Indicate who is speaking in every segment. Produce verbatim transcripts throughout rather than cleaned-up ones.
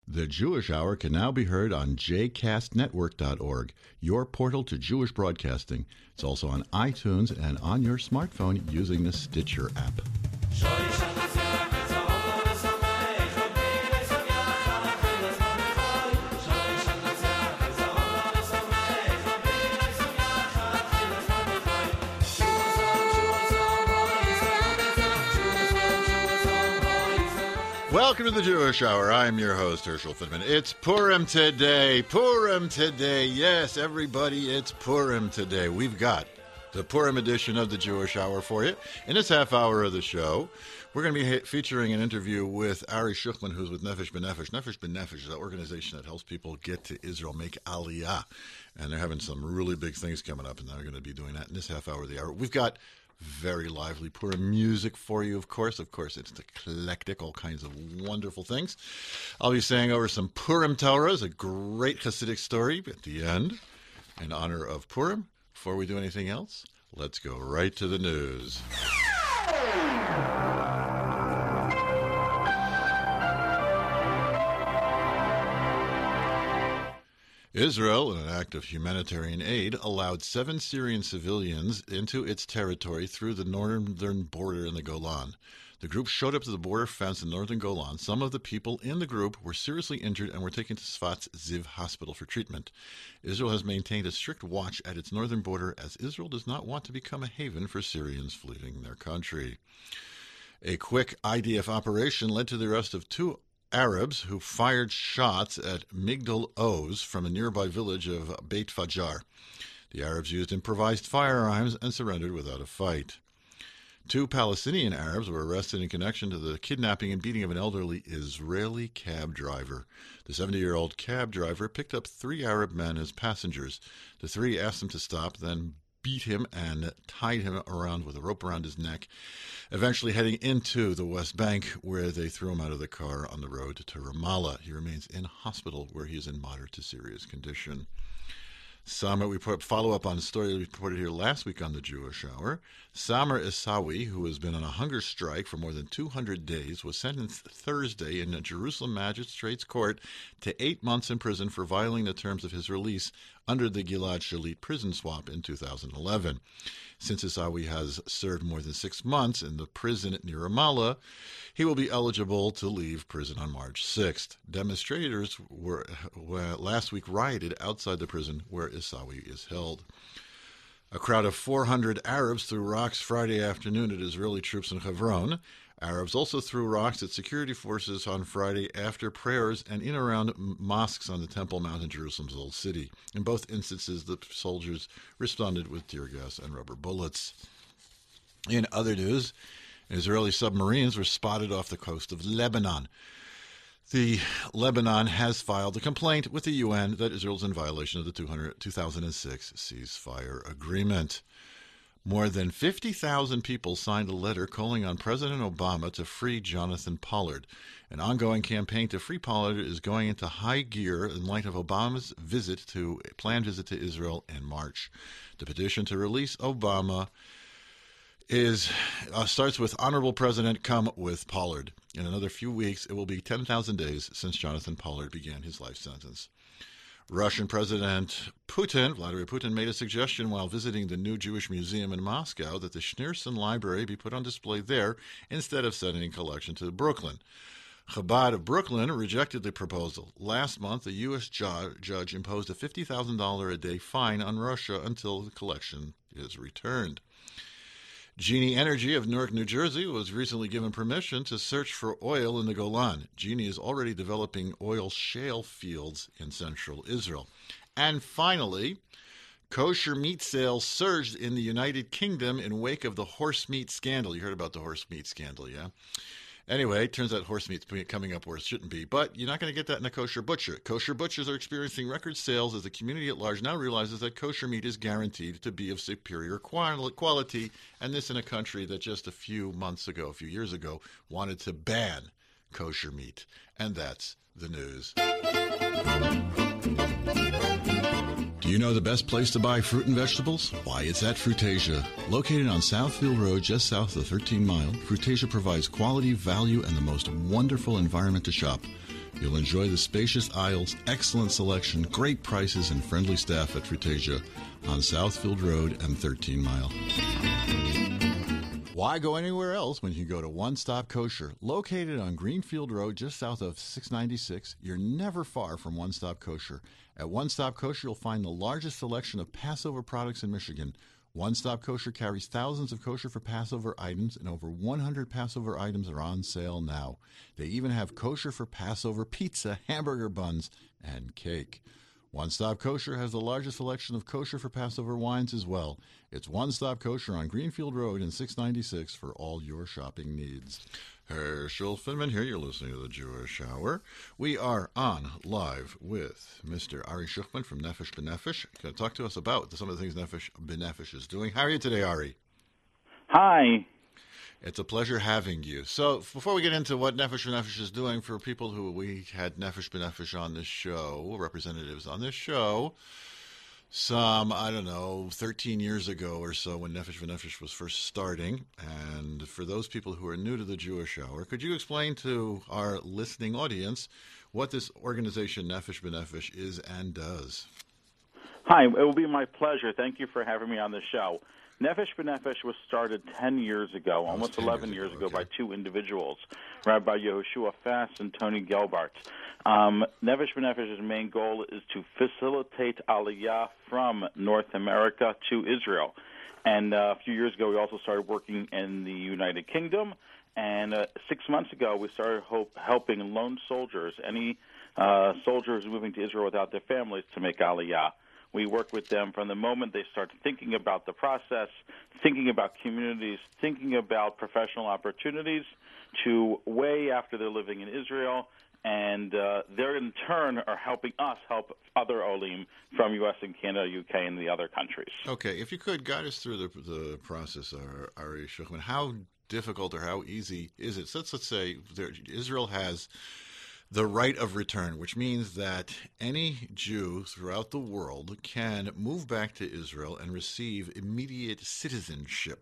Speaker 1: The Jewish Hour can now be heard on j cast network dot org, your portal to Jewish broadcasting. It's also on iTunes and on your smartphone using the Stitcher app. Welcome to the Jewish Hour. I'm your host, Herschel Finman. It's Purim today. Purim today. Yes, everybody, it's Purim today. We've got the Purim edition of the Jewish Hour for you. In this half hour of the show, we're going to be featuring an interview with Ari Shuchman, who's with Nefesh B'Nefesh. Nefesh B'Nefesh is an organization that helps people get to Israel, make Aliyah. And they're having some really big things coming up, and they're going to be doing that in this half hour of the hour. We've got very lively Purim music for you, of course. Of course, it's eclectic, all kinds of wonderful things. I'll be saying over some Purim Torahs, a great Hasidic story at the end in honor of Purim. Before we do anything else, let's go right to the news. Israel, in an act of humanitarian aid, allowed seven Syrian civilians into its territory through the northern border in the Golan. The group showed up to the border fence in northern Golan. Some of the people in the group were seriously injured and were taken to Sfat's Ziv hospital for treatment. Israel has maintained a strict watch at its northern border as Israel does not want to become a haven for Syrians fleeing their country. A quick I D F operation led to the arrest of two Arabs who fired shots at Migdal Oz from a nearby village of Beit Fajar. The Arabs used improvised firearms and surrendered without a fight. Two Palestinian Arabs were arrested in connection to the kidnapping and beating of an elderly Israeli cab driver. The seventy-year-old cab driver picked up three Arab men as passengers. The three asked him to stop, then beat him and tied him around with a rope around his neck, eventually heading into the West Bank, where they threw him out of the car on the road to Ramallah. He remains in hospital, where he is in moderate to serious condition. Samer, we put follow-up on a story we reported here last week on the Jewish Hour. Samer Isawi, who has been on a hunger strike for more than two hundred days, was sentenced Thursday in a Jerusalem Magistrates Court to eight months in prison for violating the terms of his release under the Gilad Shalit prison swap in two thousand eleven. Since Isawi has served more than six months in the prison near Ramallah, he will be eligible to leave prison on March sixth. Demonstrators were, were last week rioted outside the prison where Isawi is held. A crowd of four hundred Arabs threw rocks Friday afternoon at Israeli troops in Hebron. Arabs also threw rocks at security forces on Friday after prayers and in around mosques on the Temple Mount in Jerusalem's Old City. In both instances, the soldiers responded with tear gas and rubber bullets. In other news, Israeli submarines were spotted off the coast of Lebanon. The Lebanon has filed a complaint with the U N that Israel is in violation of the two thousand six ceasefire agreement. More than fifty thousand people signed a letter calling on President Obama to free Jonathan Pollard. An ongoing campaign to free Pollard is going into high gear in light of Obama's visit to planned visit to Israel in March. The petition to release Obama is uh, starts with Honorable President, come with Pollard. In another few weeks, it will be ten thousand days since Jonathan Pollard began his life sentence. Russian President Putin, Vladimir Putin, made a suggestion while visiting the new Jewish Museum in Moscow that the Schneerson Library be put on display there instead of sending a collection to Brooklyn. Chabad of Brooklyn rejected the proposal. Last month, a U S ju- judge imposed a fifty thousand dollars a day fine on Russia until the collection is returned. Genie Energy of Newark, New Jersey, was recently given permission to search for oil in the Golan. Genie is already developing oil shale fields in central Israel. And finally, kosher meat sales surged in the United Kingdom in wake of the horse meat scandal. You heard about the horse meat scandal, yeah? Anyway, it turns out horse meat's coming up where it shouldn't be, but you're not going to get that in a kosher butcher. Kosher butchers are experiencing record sales as the community at large now realizes that kosher meat is guaranteed to be of superior quality, and this in a country that just a few months ago, a few years ago, wanted to ban kosher meat. And that's the news. Do you know the best place to buy fruit and vegetables? Why, it's at Fruitasia. Located on Southfield Road, just south of thirteen mile, Fruitasia provides quality, value, and the most wonderful environment to shop. You'll enjoy the spacious aisles, excellent selection, great prices, and friendly staff at Frutesia on Southfield Road and thirteen Mile. Why go anywhere else when you can go to One Stop Kosher? Located on Greenfield Road just south of six ninety-six, you're never far from One Stop Kosher. At One Stop Kosher, you'll find the largest selection of Passover products in Michigan. One Stop Kosher carries thousands of kosher for Passover items, and over one hundred Passover items are on sale now. They even have kosher for Passover pizza, hamburger buns, and cake. One Stop Kosher has the largest selection of kosher for Passover wines as well. It's One Stop Kosher on Greenfield Road in six ninety-six for all your shopping needs. Herschel Finman here. You're listening to the Jewish Hour. We are on live with Mister Ari Shuchman from Nefesh B'Nefesh. Going to talk to us about some of the things Nefesh B'Nefesh is doing. How are you today, Ari?
Speaker 2: Hi.
Speaker 1: It's a pleasure having you. So before we get into what Nefesh B'Nefesh is doing, for people who we had Nefesh B'Nefesh on this show, representatives on this show, some, I don't know, thirteen years ago or so when Nefesh B'Nefesh was first starting. And for those people who are new to the Jewish Hour, could you explain to our listening audience what this organization Nefesh B'Nefesh is and does?
Speaker 2: Hi, it will be my pleasure. Thank you for having me on the show. Nefesh B'Nefesh was started ten years ago, oh, almost eleven years ago, years ago okay. by two individuals, Rabbi Yehoshua Fass and Tony Gelbart. Um, Nefesh B'Nefesh's main goal is to facilitate Aliyah from North America to Israel. And uh, a few years ago, we also started working in the United Kingdom. And uh, six months ago, we started hope, helping lone soldiers, any uh, soldiers moving to Israel without their families, to make Aliyah. We work with them from the moment they start thinking about the process, thinking about communities, thinking about professional opportunities, to way after they're living in Israel. And uh, they, in turn, are helping us help other Olim from U S and Canada, U K, and the other countries.
Speaker 1: Okay. If you could guide us through the, the process, Ari Shuchman, how difficult or how easy is it? So let's, let's say there, Israel has the right of return, which means that any Jew throughout the world can move back to Israel and receive immediate citizenship.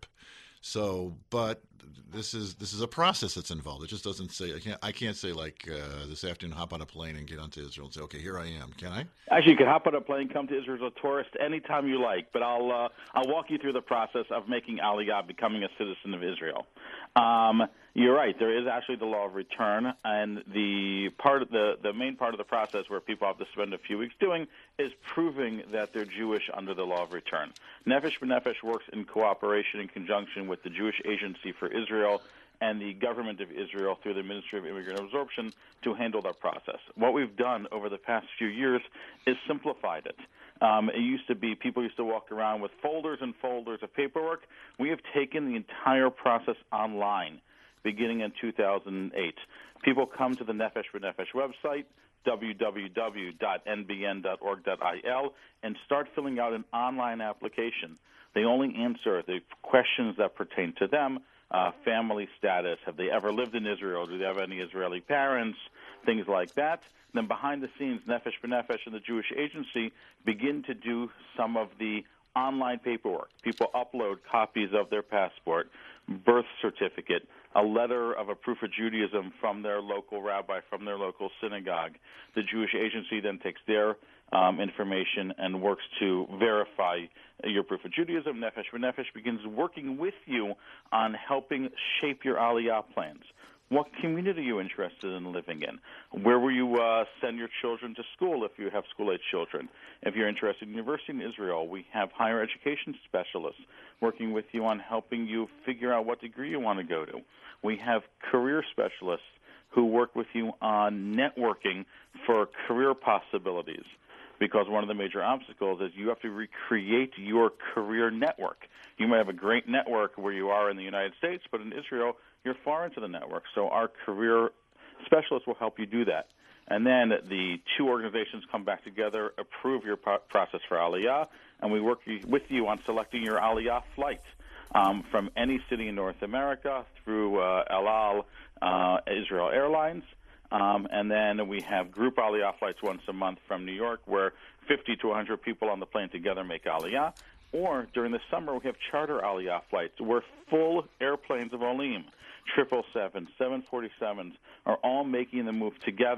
Speaker 1: So, but this is this is a process that's involved. It just doesn't say I can't I can't say like uh, this afternoon hop on a plane and get onto Israel and say, okay, here I am. Can I?
Speaker 2: Actually, you can hop on a plane, come to Israel as a tourist anytime you like. But I'll uh, I'll walk you through the process of making Aliyah, becoming a citizen of Israel. Um, you're right. There is actually the law of return, and the part of the the main part of the process where people have to spend a few weeks doing is proving that they're Jewish under the law of return. Nefesh B'Nefesh works in cooperation in conjunction with the Jewish Agency for Israel and the government of Israel through the Ministry of Immigrant Absorption to handle that process. What we've done over the past few years is simplified it. Um, it used to be people used to walk around with folders and folders of paperwork. We have taken the entire process online beginning in two thousand eight. People come to the Nefesh B'Nefesh website, w w w dot n b n dot org dot i l, and start filling out an online application. They only answer the questions that pertain to them, uh, family status, have they ever lived in Israel, do they have any Israeli parents, things like that. Then behind the scenes, Nefesh B'Nefesh and the Jewish Agency begin to do some of the online paperwork. People upload copies of their passport, birth certificate, a letter of a proof of Judaism from their local rabbi, from their local synagogue. The Jewish Agency then takes their um, information and works to verify your proof of Judaism. Nefesh B'Nefesh begins working with you on helping shape your Aliyah plans. What community are you interested in living in? Where will you uh, send your children to school if you have school-age children? If you're interested in university in Israel, we have higher education specialists working with you on helping you figure out what degree you want to go to. We have career specialists who work with you on networking for career possibilities, because one of the major obstacles is you have to recreate your career network. You might have a great network where you are in the United States, but in Israel, you're far into the network. So our career specialists will help you do that. And then the two organizations come back together, approve your pro- process for Aliyah, and we work with you on selecting your Aliyah flight um, from any city in North America through uh, El Al, uh, Israel Airlines. Um, and then we have group Aliyah flights once a month from New York, where fifty to one hundred people on the plane together make Aliyah. Or during the summer, we have charter Aliyah flights, where full airplanes of Olim, triple seven, seven forty-sevens, are all making the move together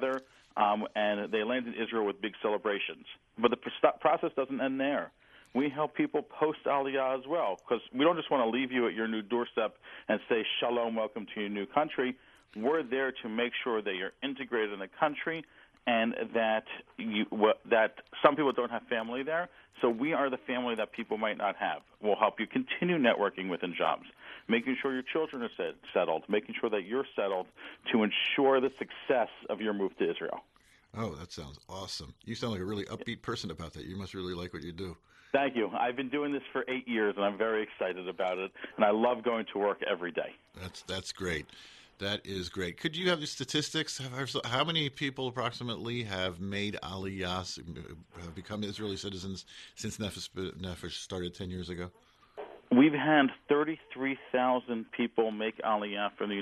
Speaker 2: um, and they land in Israel with big celebrations. But the pr- process doesn't end there. We help people post Aliyah as well, because we don't just want to leave you at your new doorstep and say, shalom, welcome to your new country. We're there to make sure that you're integrated in the country and that you, that some people don't have family there. So we are the family that people might not have. We'll help you continue networking within jobs, making sure your children are set, settled, making sure that you're settled to ensure the success of your move to Israel.
Speaker 1: Oh, that sounds awesome. You sound like a really upbeat person about that. You must really like what you do.
Speaker 2: Thank you. I've been doing this for eight years, and I'm very excited about it, and I love going to work every day.
Speaker 1: That's that's great. That is great. Could you have the statistics? How many people approximately have made Aliyah, have become Israeli citizens since Nefesh, Nefesh started ten years ago?
Speaker 2: We've had thirty-three thousand people make Aliyah from the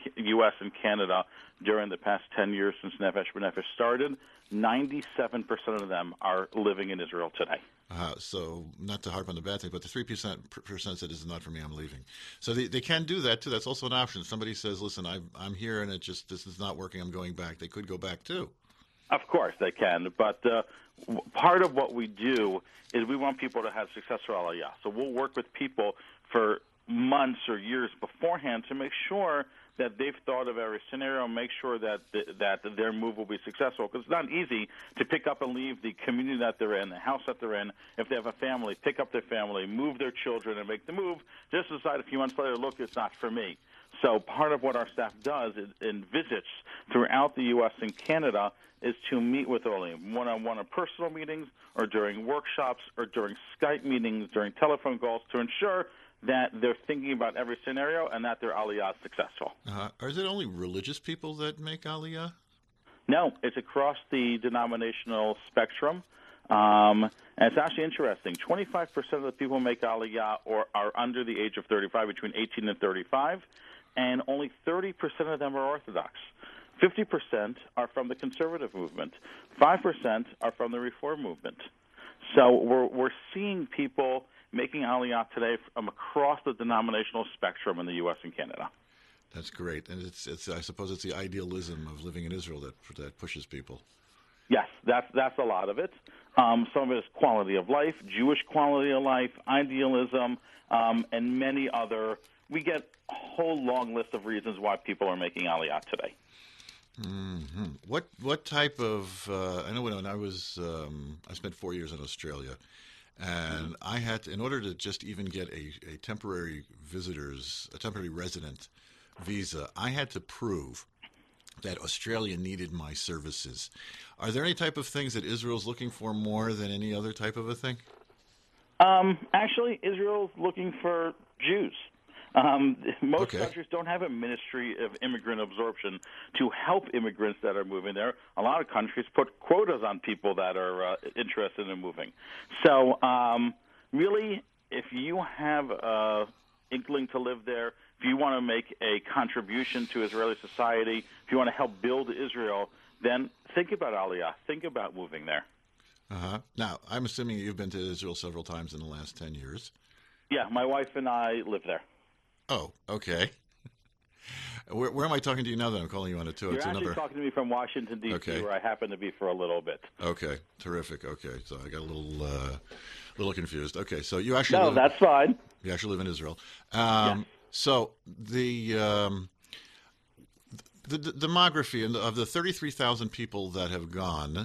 Speaker 2: U S and Canada during the past ten years since Nefesh B'Nefesh started. ninety-seven percent of them are living in Israel today.
Speaker 1: Uh, so not to harp on the bad thing, but the three percent percent said, this is not for me, I'm leaving. So they, they can do that, too. That's also an option. Somebody says, listen, I, I'm here, and it just this is not working, I'm going back. They could go back, too.
Speaker 2: Of course they can, but uh, w- part of what we do is we want people to have successful Aliyah. So we'll work with people for months or years beforehand to make sure that they've thought of every scenario, make sure that th- that their move will be successful. Because it's not easy to pick up and leave the community that they're in, the house that they're in. If they have a family, pick up their family, move their children, and make the move. Just decide a few months later, look, it's not for me. So part of what our staff does is, in visits throughout the U S and Canada is to meet with only one-on-one or personal meetings, or during workshops, or during Skype meetings, during telephone calls, to ensure that they're thinking about every scenario and that their Aliyah is successful.
Speaker 1: Uh, is it only religious people that make Aliyah?
Speaker 2: No, it's across the denominational spectrum. Um, and it's actually interesting. twenty-five percent of the people who make Aliyah or are under the age of thirty-five, between eighteen and thirty-five, and only thirty percent of them are Orthodox. fifty percent are from the conservative movement. five percent are from the Reform movement. So we're, we're seeing people making Aliyah today from across the denominational spectrum in the U S and Canada.
Speaker 1: That's great. And it's, it's I suppose it's the idealism of living in Israel that that pushes people.
Speaker 2: Yes, that's, that's a lot of it. Um, some of it is quality of life, Jewish quality of life, idealism, um, and many other. We get a whole long list of reasons why people are making Aliyah today.
Speaker 1: Mm-hmm. What what type of? Uh, I know when I was um, I spent four years in Australia, and I had to, in order to just even get a, a temporary visitors, a temporary resident visa, I had to prove that Australia needed my services. Are there any type of things that Israel's looking for more than any other type of a thing?
Speaker 2: Um, actually, Israel's looking for Jews. Um, most
Speaker 1: okay.
Speaker 2: countries don't have a ministry of immigrant absorption to help immigrants that are moving there. A lot of countries put quotas on people that are uh, interested in moving. So um, really, if you have an inkling to live there, if you want to make a contribution to Israeli society, if you want to help build Israel, then think about Aliyah. Think about moving there.
Speaker 1: Uh-huh. Now, I'm assuming you've been to Israel several times in the last ten years.
Speaker 2: Yeah, my wife and I live there.
Speaker 1: Oh, okay. Where, where am I talking to you now that I'm calling you on a two oh two
Speaker 2: You're actually
Speaker 1: number?
Speaker 2: talking to me from Washington, D C,
Speaker 1: okay.
Speaker 2: where I happen to be for a little bit.
Speaker 1: Okay, terrific. Okay, so I got a little uh, little confused. Okay, so you actually
Speaker 2: No,
Speaker 1: live,
Speaker 2: that's fine.
Speaker 1: You actually live in Israel. Um,
Speaker 2: yes.
Speaker 1: So the, um, the the demography of the thirty-three thousand people that have gone,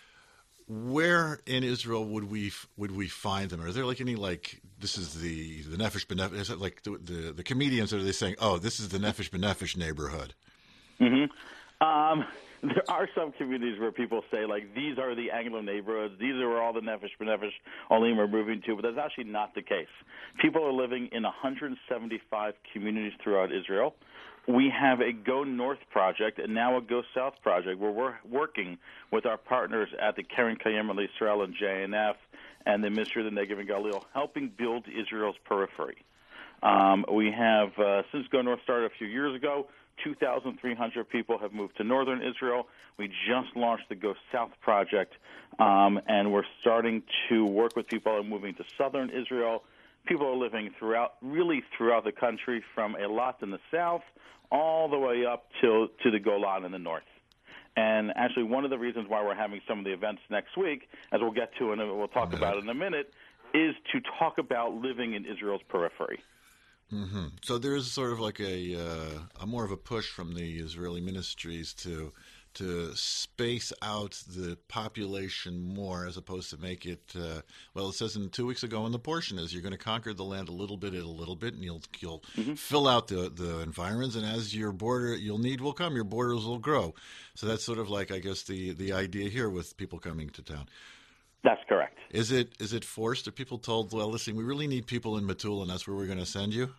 Speaker 1: where in Israel would we would we find them? Are there like any like this is the the Nefesh B'Nefesh? Is it like the, the the comedians? Are they saying, oh, this is the Nefesh B'Nefesh neighborhood?
Speaker 2: Mm-hmm. Um, there are some communities where people say like these are the Anglo neighborhoods. These are where all the Nefesh B'Nefesh Olim are moving to, but that's actually not the case. People are living in one hundred seventy-five communities throughout Israel. We have a Go North project and now a Go South project where we're working with our partners at the Keren Kayem Israel and J N F and the Ministry of the Negev and Galil, helping build Israel's periphery. Um, we have, uh, since Go North started a few years ago, two thousand three hundred people have moved to northern Israel. We just launched the Go South project, um, and we're starting to work with people who are moving to southern Israel. People are living throughout, really throughout the country, from Eilat in the south all the way up to, to the Golan in the north. And actually, one of the reasons why we're having some of the events next week, as we'll get to and we'll talk about it in a minute, is to talk about living in Israel's periphery.
Speaker 1: Mm-hmm. So there's sort of like a, uh, a more of a push from the Israeli ministries to to space out the population more, as opposed to make it. Uh, well, it says in two weeks ago in the portion is you're going to conquer the land a little bit at a little bit, and you'll you'll mm-hmm. fill out the the environs, and as your border you'll need will come, your borders will grow. So that's sort of like, I guess, the the idea here with people coming to town.
Speaker 2: That's correct.
Speaker 1: Is it is it forced? Are people told, well, listen, we really need people in Metula, and that's where we're going to send you?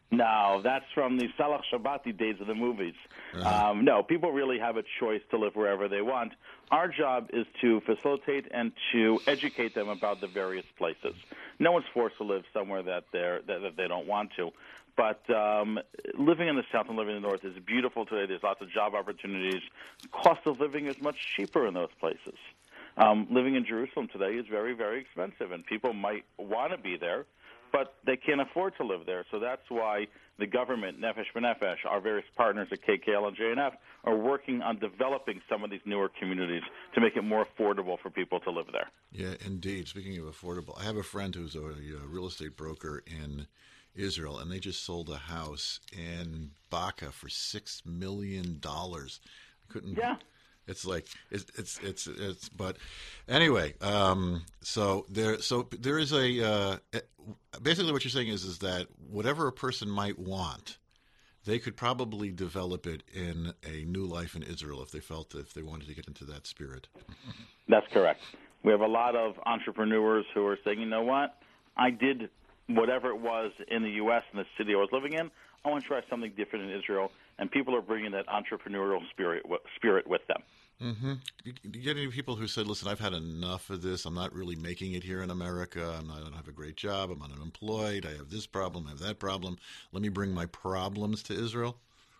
Speaker 2: No, that's from the Salah Shabati days of the movies. Uh-huh. Um, no, people really have a choice to live wherever they want. Our job is to facilitate and to educate them about the various places. No one's forced to live somewhere that they're that, that they don't want to. But um, living in the south and living in the north is beautiful today. There's lots of job opportunities. Cost of living is much cheaper in those places. Um, living in Jerusalem today is very, very expensive, and people might want to be there, but they can't afford to live there. So that's why the government, Nefesh B'Nefesh, our various partners at K K L and J N F are working on developing some of these newer communities to make it more affordable for people to live there.
Speaker 1: Yeah, indeed. Speaking of affordable, I have a friend who's a, a real estate broker in Israel, and they just sold a house in Baca for six million dollars. I couldn't.
Speaker 2: Yeah.
Speaker 1: It's like it's it's it's, it's but anyway. Um, so there so there is a uh, basically what you're saying is is that whatever a person might want, they could probably develop it in a new life in Israel if they felt if they wanted to get into that spirit.
Speaker 2: That's correct. We have a lot of entrepreneurs who are saying, you know what, I did whatever it was in the U S in the city I was living in. I want to try something different in Israel, and people are bringing that entrepreneurial spirit spirit with them.
Speaker 1: Mm-hmm. Do you get any people who said, listen, I've had enough of this. I'm not really making it here in America. I'm not, I don't have a great job. I'm unemployed. I have this problem. I have that problem. Let me bring my problems to Israel?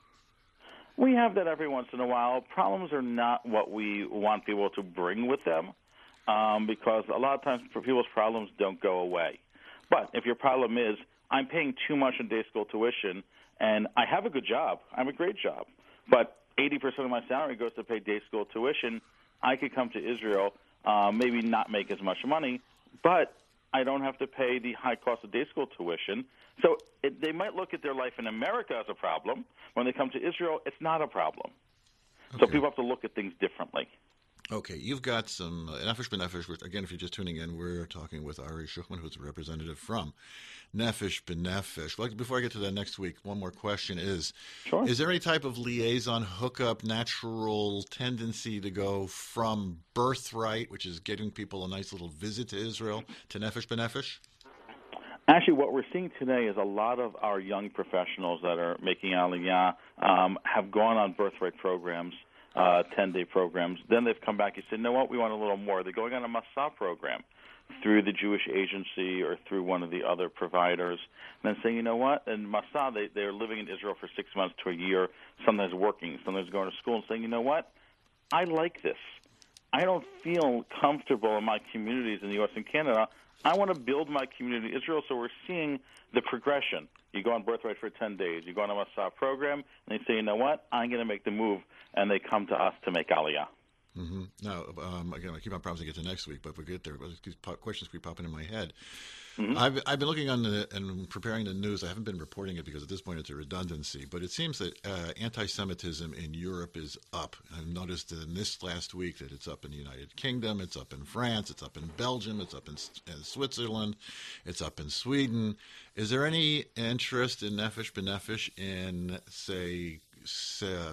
Speaker 2: We have that every once in a while. Problems are not what we want people to bring with them um, because a lot of times people's problems don't go away. But if your problem is, I'm paying too much in day school tuition, and I have a good job, I have a great job, but eighty percent of my salary goes to pay day school tuition, I could come to Israel, uh, maybe not make as much money, but I don't have to pay the high cost of day school tuition. So it, they might look at their life in America as a problem. When they come to Israel, it's not a problem. Okay. So people have to look at things differently.
Speaker 1: Okay, you've got some uh, Nefesh B'Nefesh. Which, again, if you're just tuning in, we're talking with Ari Shuchman, who's a representative from Nefesh B'Nefesh. Well, before I get to that next week, one more question is,
Speaker 2: sure.
Speaker 1: Is there any type of liaison, hookup, natural tendency to go from birthright, which is getting people a nice little visit to Israel, to Nefesh B'Nefesh?
Speaker 2: Actually, what we're seeing today is a lot of our young professionals that are making Aliyah um, have gone on birthright programs. Uh, ten-day programs. Then they've come back and said, you know what, we want a little more. They're going on a Masa program through the Jewish Agency or through one of the other providers. And then saying, you know what, in Masa, they, they're living in Israel for six months to a year, sometimes working, sometimes going to school, and saying, you know what, I like this. I don't feel comfortable in my communities in the U S and Canada. I want to build my community in Israel, so we're seeing the progression. You go on birthright for ten days. You go on a Masa program, and they say, you know what, I'm going to make the move, and they come to us to make Aliyah.
Speaker 1: Mm-hmm. Now, um, again, I keep on promising to get to next week, but if we get there, these questions keep popping in my head. Mm-hmm. I've, I've been looking on the, and preparing the news. I haven't been reporting it because at this point it's a redundancy, but it seems that uh, anti-Semitism in Europe is up. I've noticed in this last week that it's up in the United Kingdom, it's up in France, it's up in Belgium, it's up in, in Switzerland, it's up in Sweden. Is there any interest in Nefesh B'Nefesh in, say, uh,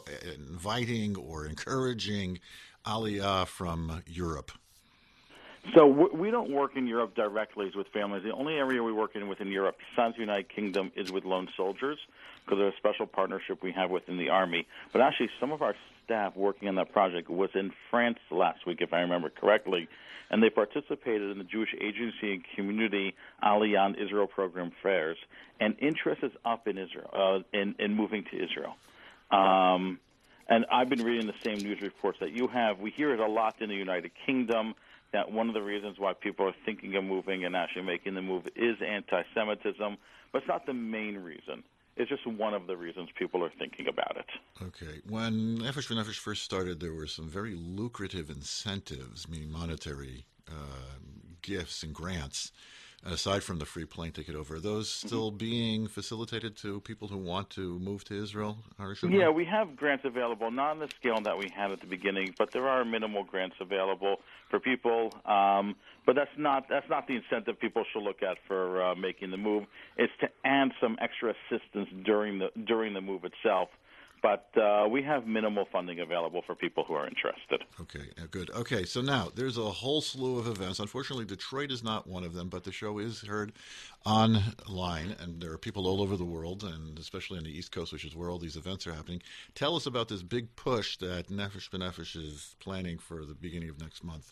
Speaker 1: inviting or encouraging Aliyah from Europe?
Speaker 2: So we don't work in Europe directly with families. The only area we work in within Europe, besides the United Kingdom, is with lone soldiers, because there's a special partnership we have within the Army. But actually, some of our staff working on that project was in France last week, if I remember correctly, and they participated in the Jewish Agency and Community Aliyah Israel program fairs, and interest is up in Israel, uh, in, in moving to Israel. Um, and I've been reading the same news reports that you have. We hear it a lot in the United Kingdom, that one of the reasons why people are thinking of moving and actually making the move is anti-Semitism, but it's not the main reason. is just one of the reasons people are thinking about it.
Speaker 1: Okay. When Nefesh B'Nefesh first started, there were some very lucrative incentives, meaning monetary uh, gifts and grants, aside from the free plane ticket over. Are those still mm-hmm. being facilitated to people who want to move to Israel?
Speaker 2: Yeah, we have grants available, not on the scale that we had at the beginning, but there are minimal grants available for people. Um, but that's not that's not the incentive people should look at for uh, making the move. It's to add some extra assistance during the during the move itself. But uh, we have minimal funding available for people who are interested.
Speaker 1: Okay, good. Okay, so now there's a whole slew of events. Unfortunately, Detroit is not one of them, but the show is heard online, and there are people all over the world, and especially on the East Coast, which is where all these events are happening. Tell us about this big push that Nefesh B'Nefesh is planning for the beginning of next month.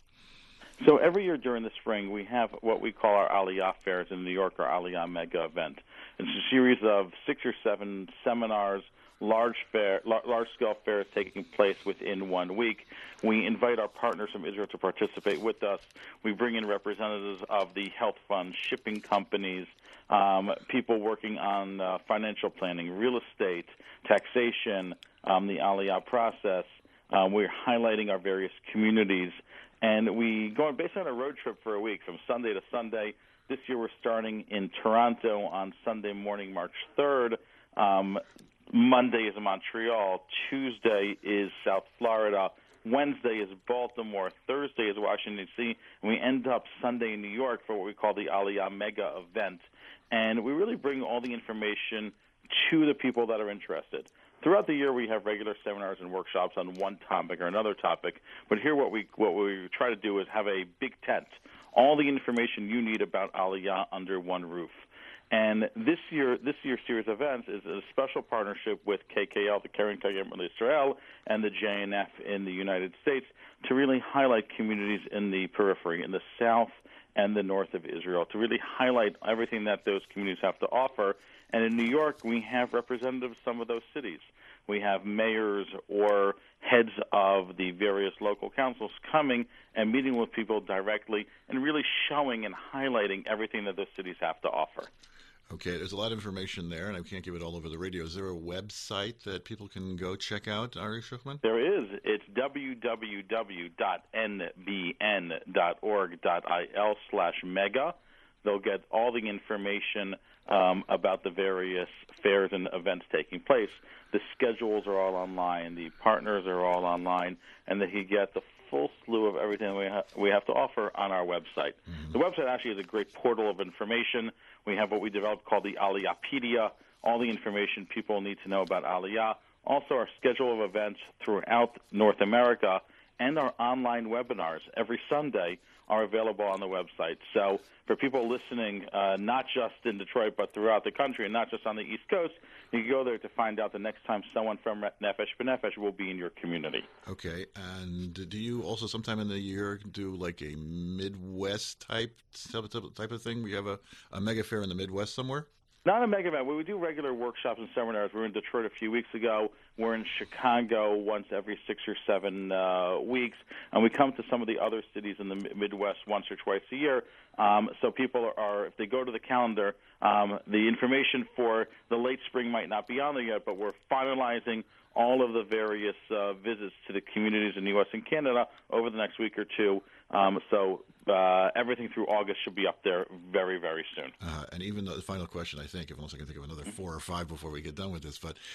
Speaker 2: So every year during the spring, we have what we call our Aliyah fairs in New York, our Aliyah Mega event. It's a series of six or seven seminars, large fair, large-scale fairs taking place within one week. We invite our partners from Israel to participate with us. We bring in representatives of the health funds, shipping companies, um, people working on uh, financial planning, real estate, taxation, um, the Aliyah process. Um, we're highlighting our various communities. And we go on basically on a road trip for a week from Sunday to Sunday. This year we're starting in Toronto on Sunday morning, March third. Um, Monday is Montreal. Tuesday is South Florida. Wednesday is Baltimore. Thursday is Washington, D C And we end up Sunday in New York for what we call the Aliyah Mega event. And we really bring all the information to the people that are interested. Throughout the year, we have regular seminars and workshops on one topic or another topic. But here what we what we try to do is have a big tent, all the information you need about Aliyah under one roof. And this year, this year's series of events is a special partnership with K K L, the Keren Kayemet Israel, and the J N F in the United States to really highlight communities in the periphery, in the south and the north of Israel, to really highlight everything that those communities have to offer. And in New York, we have representatives of some of those cities. We have mayors or heads of the various local councils coming and meeting with people directly and really showing and highlighting everything that those cities have to offer.
Speaker 1: Okay, there's a lot of information there, and I can't give it all over the radio. Is there a website that people can go check out, Ari Shuchman?
Speaker 2: There is. It's w w w dot n b n dot org dot i l slash mega. They'll get all the information um, about the various fairs and events taking place. The schedules are all online. The partners are all online, and that you get the full slew of everything we, ha- we have to offer on our website. Mm-hmm. The website actually is a great portal of information. We have what we developed called the Aliyahpedia, all the information people need to know about Aliyah. Also, our schedule of events throughout North America and our online webinars every Sunday are available on the website. So for people listening, uh, not just in Detroit, but throughout the country, and not just on the East Coast, you can go there to find out the next time someone from Nefesh B'Nefesh will be in your community.
Speaker 1: Okay, and do you also sometime in the year do like a Midwest type type of thing? We have a, a mega fair in the Midwest somewhere?
Speaker 2: Not a mega event. We do regular workshops and seminars. We were in Detroit a few weeks ago. We're in Chicago once every six or seven uh, weeks. And we come to some of the other cities in the Midwest once or twice a year. Um, so people are, if they go to the calendar, um, the information for the late spring might not be on there yet, but we're finalizing all of the various uh, visits to the communities in the U S and Canada over the next week or two. Um, so uh, everything through August should be up there very, very soon.
Speaker 1: Uh, and even the final question, I think, unless I can think of another four or five before we get done with this, but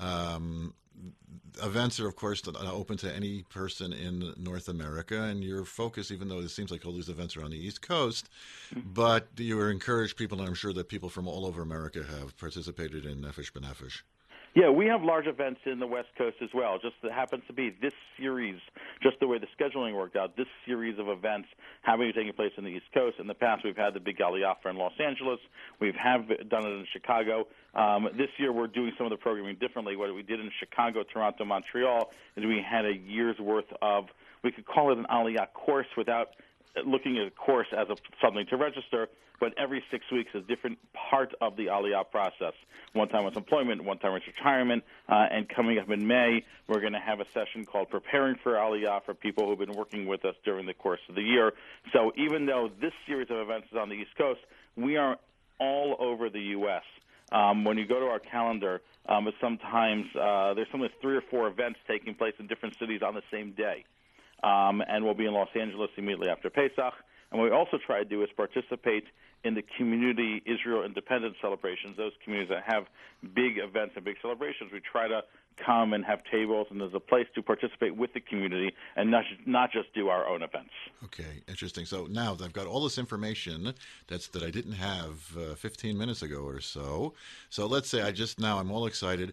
Speaker 1: um, events are, of course, open to any person in North America, and your focus, even though it seems like all these events are on the East Coast, but you encourage people, and I'm sure that people from all over America have participated in Nefesh B'Nefesh.
Speaker 2: Yeah, we have large events in the West Coast as well. Just it happens to be this series, just the way the scheduling worked out, this series of events having taking place in the East Coast. In the past, we've had the Big Aliyah in Los Angeles. We've have done it in Chicago. Um, this year, we're doing some of the programming differently. What we did in Chicago, Toronto, Montreal is we had a year's worth of, we could call it an Aliyah course without looking at a course as a, something to register, but every six weeks is a different part of the Aliyah process. One time it's employment, one time it's retirement, uh, and coming up in May, we're going to have a session called Preparing for Aliyah for people who've been working with us during the course of the year. So even though this series of events is on the East Coast, we are all over the U S Um, when you go to our calendar, um, sometimes uh, there's sometimes three or four events taking place in different cities on the same day. Um, and we'll be in Los Angeles immediately after Pesach. And what we also try to do is participate in the community Israel independence celebrations, those communities that have big events and big celebrations. We try to come and have tables, and there's a place to participate with the community and not, not just do our own events.
Speaker 1: Okay, interesting. So now I've got all this information that's that I didn't have uh, fifteen minutes ago or so. So let's say I just now I'm all excited,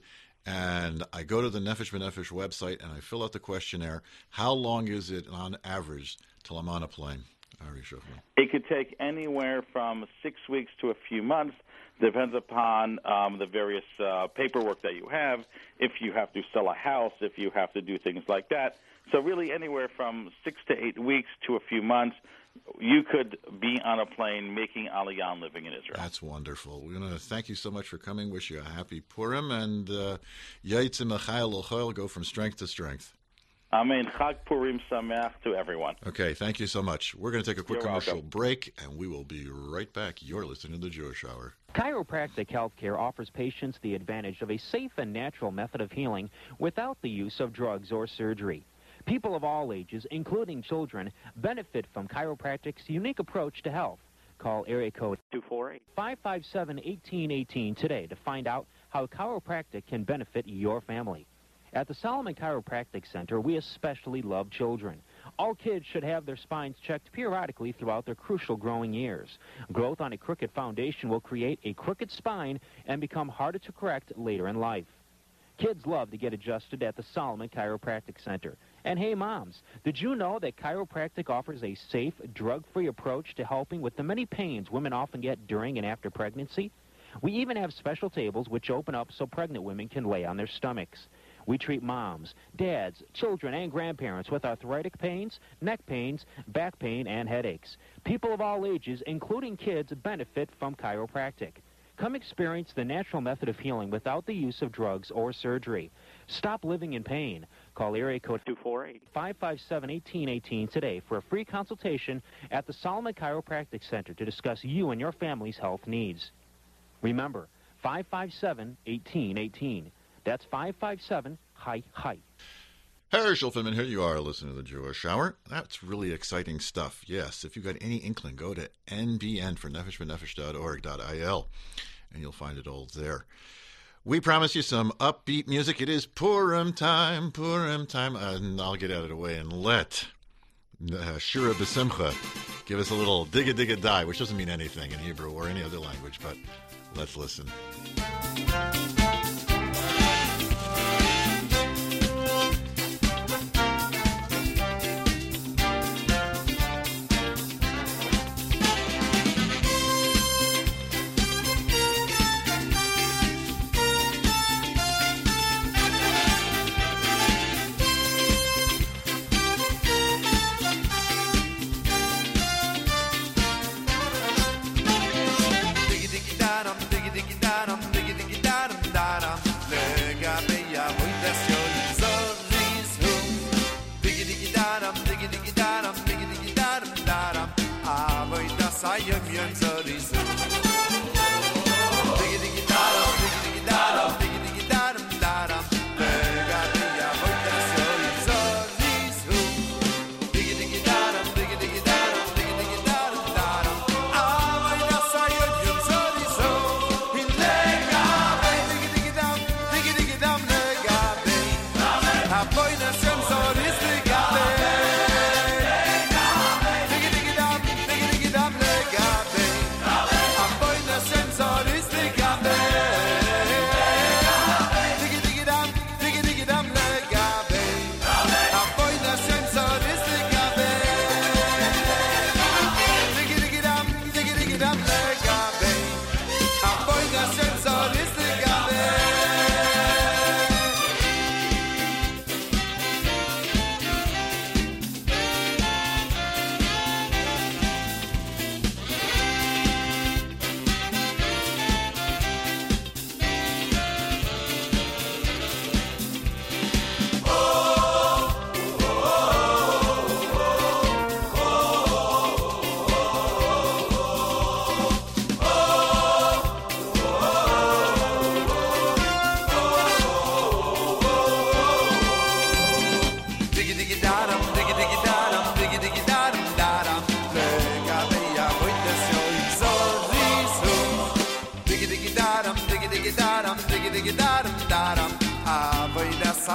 Speaker 1: and I go to the Nefesh B'Nefesh website and I fill out the questionnaire. How long is it on average till I'm on a plane? Ari Shofman.
Speaker 2: It could take anywhere from six weeks to a few months. Depends upon um, the various uh, paperwork that you have, if you have to sell a house, if you have to do things like that. So really anywhere from six to eight weeks to a few months, you could be on a plane making Aliyah and living in Israel.
Speaker 1: That's wonderful. We're going to thank you so much for coming. Wish you a happy Purim, and Yaitzim Achayil L'Chayil, go from strength to strength.
Speaker 2: Amen. Chag Purim Sameach to everyone.
Speaker 1: Okay, thank you so much. We're going to take a quick
Speaker 2: You're
Speaker 1: commercial
Speaker 2: welcome. break,
Speaker 1: and we will be right back. You're listening to the Jewish Hour.
Speaker 3: Chiropractic healthcare offers patients the advantage of a safe and natural method of healing without the use of drugs or surgery. People of all ages, including children, benefit from chiropractic's unique approach to health. Call area code two four eight, five five seven, one eight one eight today to find out how chiropractic can benefit your family. At the Solomon Chiropractic Center, we especially love children. All kids should have their spines checked periodically throughout their crucial growing years. Growth on a crooked foundation will create a crooked spine and become harder to correct later in life. Kids love to get adjusted at the Solomon Chiropractic Center. And hey, moms, did you know that chiropractic offers a safe, drug-free approach to helping with the many pains women often get during and after pregnancy? We even have special tables which open up so pregnant women can lay on their stomachs. We treat moms, dads, children, and grandparents with arthritic pains, neck pains, back pain, and headaches. People of all ages, including kids, benefit from chiropractic. Come experience the natural method of healing without the use of drugs or surgery. Stop living in pain. Call area code two four eight, five five seven, one eight one eight today for a free consultation at the Solomon Chiropractic Center to discuss you and your family's health needs. Remember, five five seven, one eight one eight. That's five five seven, hi, hi.
Speaker 1: Harry Schulfenman, here you are listening to the Jewish Hour. That's really exciting stuff. Yes, if you've got any inkling, go to N B N for nefesh b'nefesh dot org dot I L, and you'll find it all there. We promise you some upbeat music. It is Purim time, Purim time. And I'll get out of the way and let uh, Shira B'Simcha give us a little digga digga die, which doesn't mean anything in Hebrew or any other language, but let's listen.
Speaker 4: Gabe.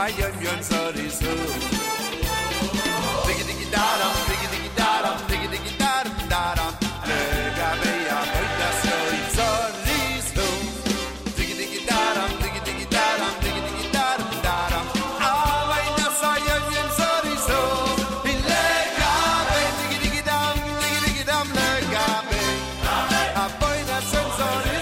Speaker 4: sayem yon sorisu. Diggy diggy da-dum, diggy diggy da-dum, diggy diggy da-dum, da-dum. Legabe ya boida sorisu. Diggy diggy da-dum, diggy diggy da-dum, diggy diggy da-dum, da-dum. Alay na sayem yon sorisu. Legabe, diggy diggy dum, diggy diggy dum, legabe. A boida sorisu.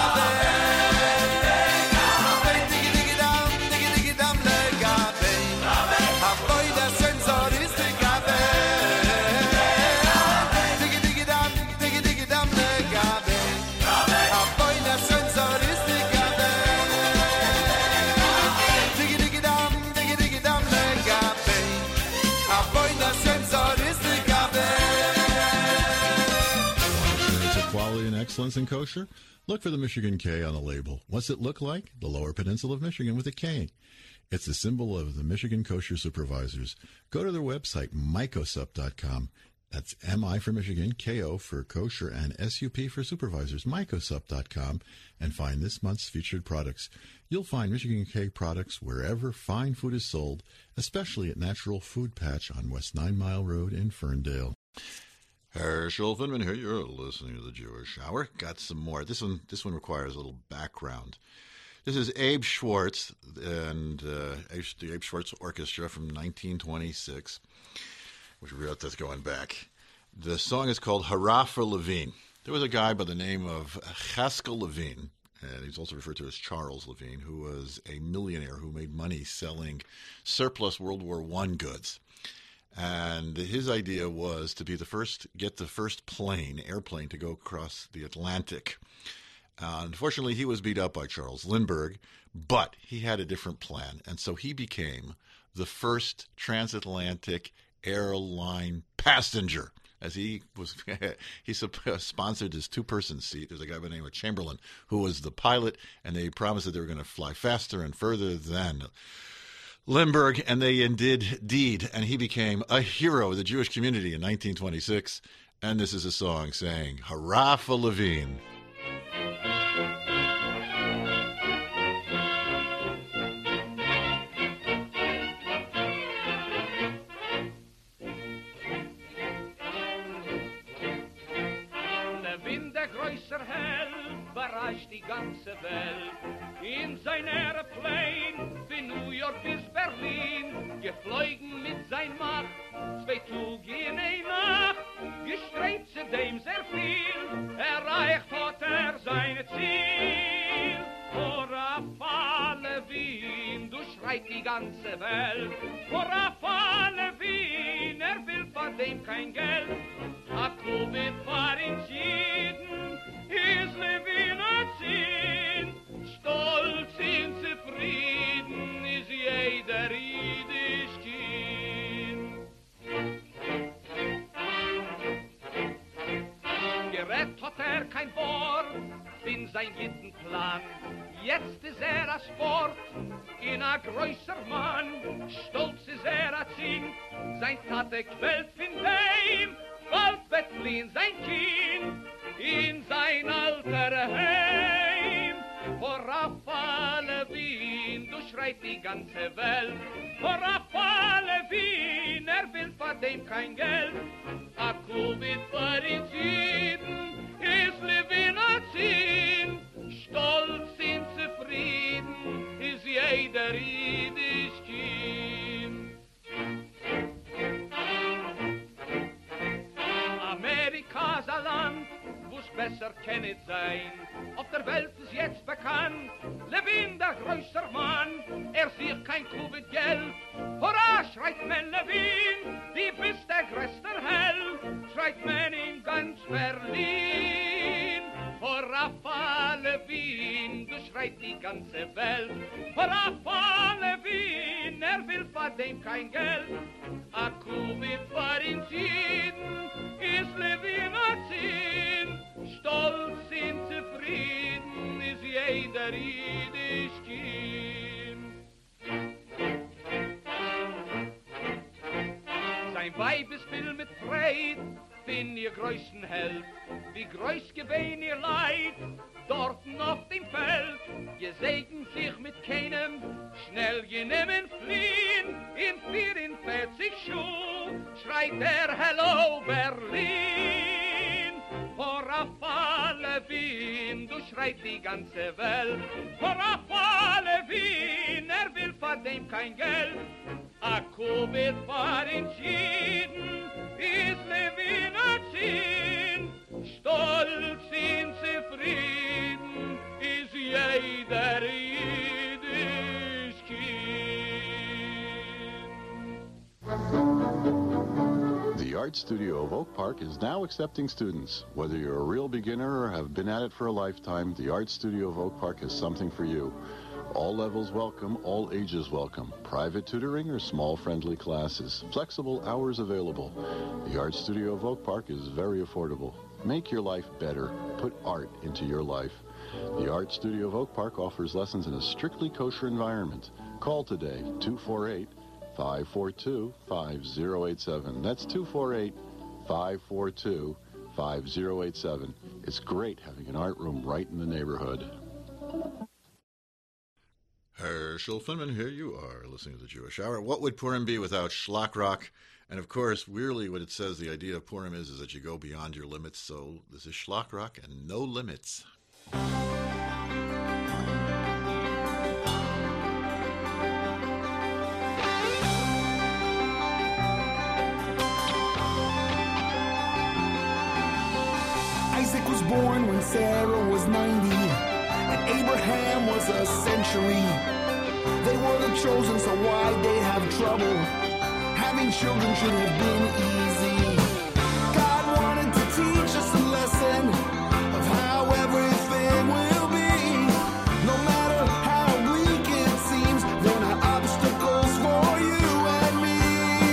Speaker 1: Excellence in kosher? Look for the Michigan K on the label. What's it look like? The Lower Peninsula of Michigan with a K. It's the symbol of the Michigan Kosher Supervisors. Go to their website, mycosup dot com. That's M I for Michigan, K O for kosher, and S U P for supervisors, mycosup dot com, and find this month's featured products. You'll find Michigan K products wherever fine food is sold, especially at Natural Food Patch on West Nine Mile Road in Ferndale. Herschel Finman here. You're listening to the Jewish Hour. Got some more. This one, this one requires a little background. This is Abe Schwartz and uh, the Abe Schwartz Orchestra from nineteen twenty-six, which we got this going back. The song is called Hurrah for Levine. There was a guy by the name of Haskell Levine, and he's also referred to as Charles Levine, who was a millionaire who made money selling surplus World War One goods. And his idea was to be the first, get the first plane, airplane, to go across the Atlantic. Uh, unfortunately, he was beat up by Charles Lindbergh, but he had a different plan. And so he became the first transatlantic airline passenger, as he was, he sponsored his two-person seat. There's a guy by the name of Chamberlain who was the pilot, and they promised that they were going to fly faster and further than Lindbergh, and they did deed, and he became a hero of the Jewish community in nineteen twenty-six. And this is a song saying, Hurrah for Levine.
Speaker 5: Levin, der größer Held, bereist die ganze Welt. In sein Airplane, von New York bis Berlin, geflogen mit sein Macht, zwei Tug in ein Nacht, gestrebt zu dem sehr viel, erreicht hat er seine Ziel. Hurrah, Levin, du schreit die ganze Welt, Hurrah, Levin, er will von dem kein Geld, a Covid war in Jeden, is Levin a Zin, stolz und zufrieden is jeder jüdisch Kind. Gerät hat er kein Wort in sein jeden Plan. Jetzt ist er a Sport in a größer Mann. Stolz ist er a Zin, sein Tate quält von dem, bald wird fliehen sein Kind in sein alter Heim. Hurrah, Levin, du schreit die ganze Welt. Hurrah, Levin, er will von dem kein Geld. A Covid für die Jeden, ist Levin a Zin. Stolz und zufrieden, ist jeder jüdisch Kind. Amerika ist ein Land, wo's besser kennet sein. Auf der Welt ist jetzt bekannt, Levin, der größter Mann, er sieht kein Covid-Geld. Hurra, schreit man Levin, die bist der größte Held, schreit man in ganz Berlin. Hurra, Levin, du schreit die ganze Welt. Hurra, Levin, er will von dem kein Geld. A Covid war in Jeden, ist Levin a Zin, stolz und zufrieden ist jeder jüdisch Kind. Sein Weib ist viel mit Freit, fin ihr größten Held. Wie groß gewesen ihr Leid, dort auf dem Feld, gesegnet sich mit keinem, schnell genommen fliehen, in vierundvierzig Schuh, schreit er Hello Berlin. Vor a Falle Wien, du schreit die ganze Welt, vor a Falle Wien, er will von dem kein Geld. A Kubit war entschieden, ist Lewiner ziehen, stolz in zufrieden, ist jeder jüdisch Kind.
Speaker 1: The Art Studio of Oak Park is now accepting students. Whether you're a real beginner or have been at it for a lifetime, the Art Studio of Oak Park has something for you. All levels welcome, all ages welcome. Private tutoring or small friendly classes. Flexible hours available. The Art Studio of Oak Park is very affordable. Make your life better. Put art into your life. The Art Studio of Oak Park offers lessons in a strictly kosher environment. Call today, two four eight, five four two, five zero eight seven. That's two four eight, five four two, five zero eight seven. It's great having an art room right in the neighborhood. Herschel Finman, here you are, listening to the Jewish Hour. What would Purim be without Shlock Rock? And of course, really what it says, the idea of Purim is, is that you go beyond your limits. So this is Shlock Rock and No Limits.
Speaker 6: Isaac was born when Sarah was ninety, and Abraham was a century. They were the chosen, so why'd they have trouble? Having children should have been easy. God wanted to teach us a lesson of how everything will be. No matter how bleak it seems, there are obstacles for you and me.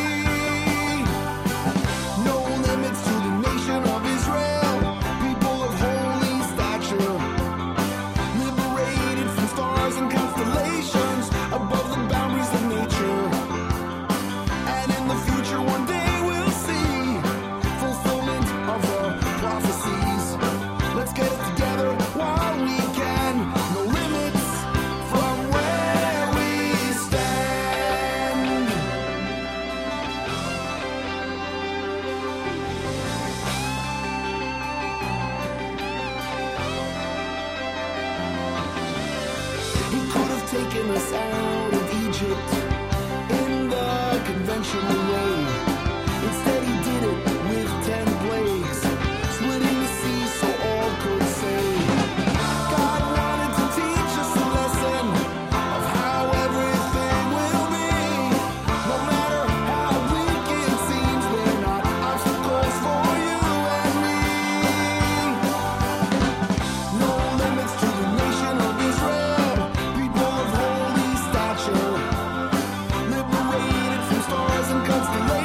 Speaker 6: No limits to the nation of Israel, people of holy stature, liberated from stars and constellations, above the boundaries of nature. And in the future one day we'll see fulfillment of the prophecies. Let's get it together while we can. No limits from where we stand. He could have taken us out of Egypt in the conventional way. Instead he did it with ten plagues, splitting the sea so all could say. God wanted to teach us a lesson of how everything will be. No matter how bleak it seems, they're not obstacles for you and me. No limits to the nation of Israel, people of holy stature, liberated from stars and constellations.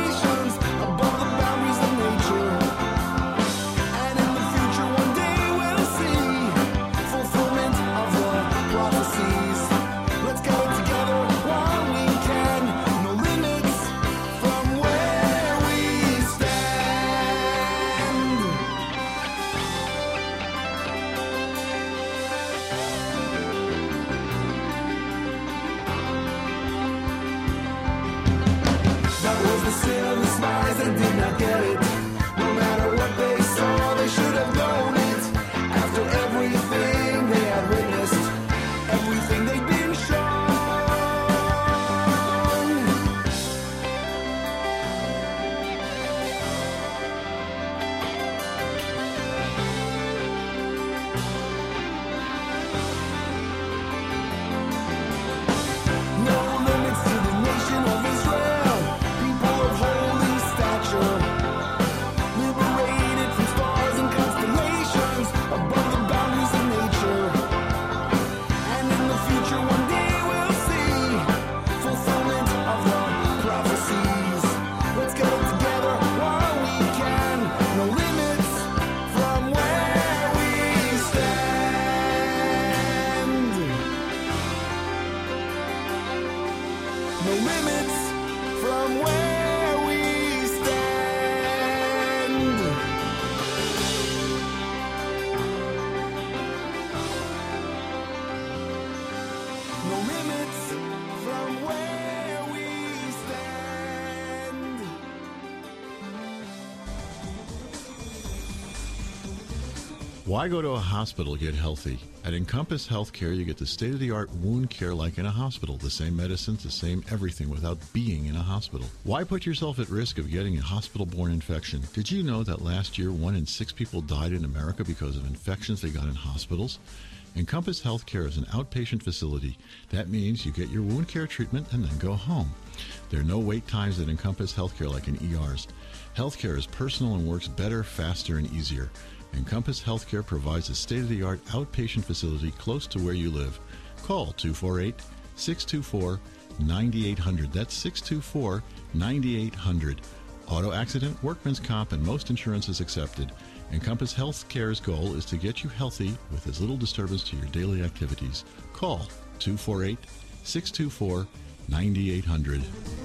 Speaker 1: Why go to a hospital to get healthy? At Encompass Healthcare, you get the state-of-the-art wound care like in a hospital. The same medicines, the same everything without being in a hospital. Why put yourself at risk of getting a hospital-borne infection? Did you know that last year, one in six people died in America because of infections they got in hospitals? Encompass Healthcare is an outpatient facility. That means you get your wound care treatment and then go home. There are no wait times at Encompass Healthcare like in E Rs. Healthcare is personal and works better, faster, and easier. Encompass Healthcare provides a state-of-the-art outpatient facility close to where you live. Call two four eight, six two four, nine eight hundred. That's six two four, nine eight hundred. Auto accident, workman's comp, and most insurance is accepted. Encompass Healthcare's goal is to get you healthy with as little disturbance to your daily activities. Call two four eight, six two four, nine eight hundred.